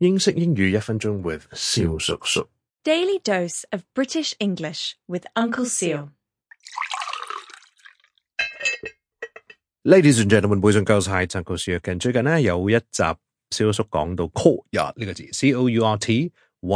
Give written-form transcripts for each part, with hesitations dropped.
英式英語1分鐘 with 蕭叔叔。 Daily dose of British English with Uncle Seal. Ladies and gentlemen, boys and girls, hi, it's Uncle Seal again. 最近咧有一集蕭叔講到 courtyard 呢個字 ，courtyard，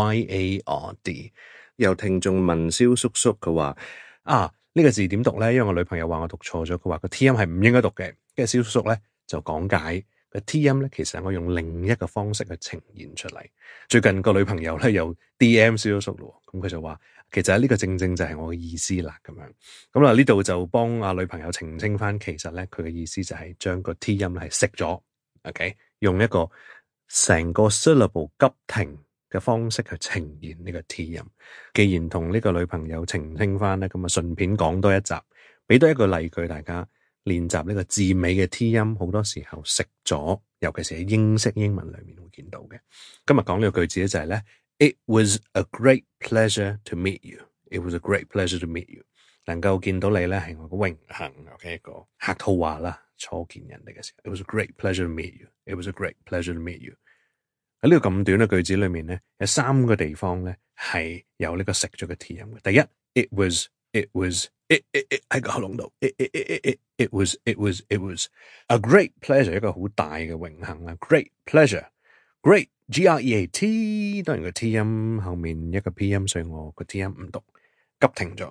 有聽眾問蕭叔叔佢話呢個字點讀咧？因為我女朋友話我讀錯咗，佢話個 T 音係唔應該讀嘅。跟住蕭叔叔咧就講解個 T 音咧，其實我用另一個方式去呈現出嚟。最近個女朋友咧有 DM 蕭叔叔咯，咁佢就話其實呢個正正就係我嘅意思啦，咁樣。咁啦呢度就幫女朋友澄清翻，其實咧佢嘅意思就係將個 T 音係熄咗 ，OK， 用一個成個 syllable 急停嘅方式去呈現呢個 T 音。既然同呢個女朋友澄清翻咧，咁啊順便講多一集，俾多一個例句大家練習呢個字尾嘅 T 音，好多時候食咗，尤其是喺英式英文裏面會見到嘅。今日講呢個句子咧就係咧 It was a great pleasure to meet you. It was a great pleasure to meet you. 能夠見到你咧係我嘅榮幸 ，OK 一個客套話啦，初見人哋嘅時候 ，It was a great pleasure to meet you. It was a great pleasure to meet you. 喺呢個咁短嘅句子裏面咧，有3個地方咧係有呢個食咗嘅 T 音嘅。第一 ，it was 喺個喉嚨度 ，it was a great pleasure 一個好大嘅榮幸啦 ，great pleasure，great G-R-E-A-T， 當然個 T 音後面一個 P 音，所以我個 T 音唔讀，急停咗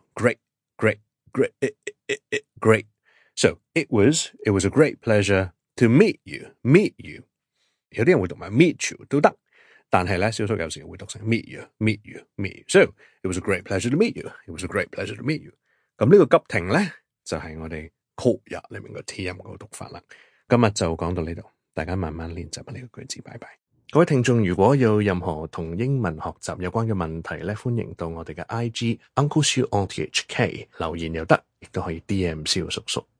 ，great。So it was a great pleasure to meet you. 有啲人會讀埋 meet you 都得，但係咧蕭叔有時會讀成 meet you. So it was a great pleasure to meet you. It was a great pleasure to meet you. 咁呢個急停咧就係我哋 courtyard 裏面個 T 音嗰個讀法啦。今日就講到呢度，大家慢慢練習呢個句子，拜拜。各位聽眾，如果有任何同英文學習有關嘅問題咧，歡迎到我哋嘅 IG Uncle Siu on THK 留言又得，亦都可以 DM 蕭叔叔。